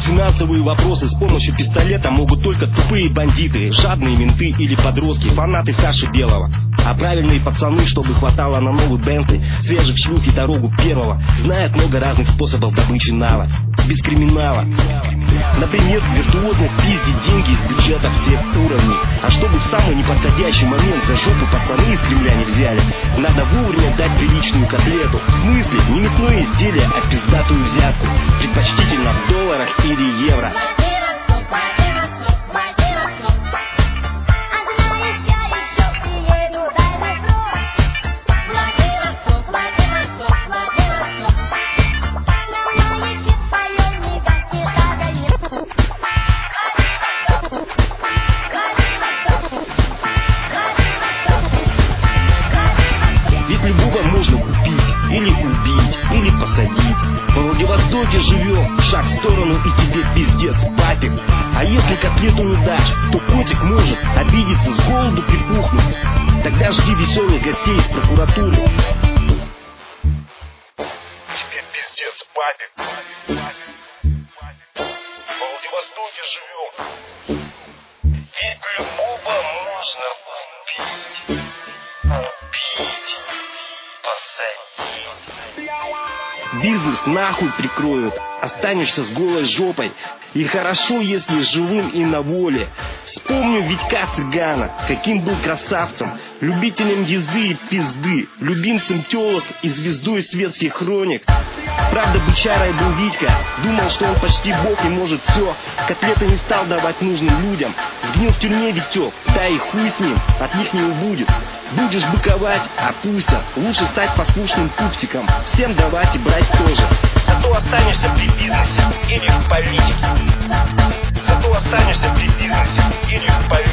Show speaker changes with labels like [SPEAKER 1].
[SPEAKER 1] финансовые вопросы с помощью пистолета могут только тупые бандиты, жадные менты или подростки, фанаты Саши Белого. А правильные пацаны, чтобы хватало на новый Бентли, свежих шлюх и дорогу первого, знают много разных способов добычи нала, без криминала. Например, виртуозно пиздить деньги из бюджета всех уровней. А чтобы в самый неподходящий момент за жопу пацаны из Кремля не взяли, надо вовремя дать приличную котлету. В смысле, не мясное изделие, а пиздатую взятку, предпочтительно в долларах или евро. Можно купить, или убить, или посадить. Во Владивостоке живем, шаг в сторону и тебе пиздец, папик. А если котлету не дашь, то котик может обидеться, с голоду припухнуть. Тогда жди веселых гостей из прокуратуры. Тебе пиздец, папик. Во Владивостоке живем, ведь любого можно купить. Бизнес нахуй прикроют, останешься с голой жопой. И хорошо, если живым и на воле. Вспомню Витька Цыгана, каким был красавцем, любителем езды и пизды, любимцем телок и звездой светских хроник. Правда, бычарой был Витька, думал, что он почти бог и может все. Котлеты не стал давать нужным людям, сгнил в тюрьме Витек, да и хуй с ним, от них не убудет. Будешь быковать, опустят, лучше стать послушным пупсиком, всем давать и брать тоже. Зато останешься при бизнесе или в политике. Зато останешься при бизнесе или в политике.